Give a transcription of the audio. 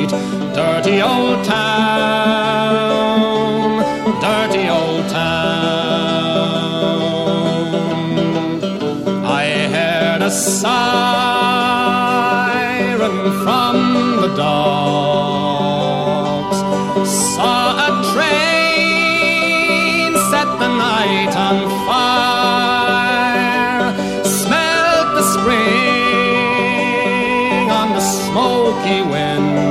street. Dirty old town, dirty old town. I heard a siren from the docks, saw a train set the night on fire, smelled the spring on the smoky way.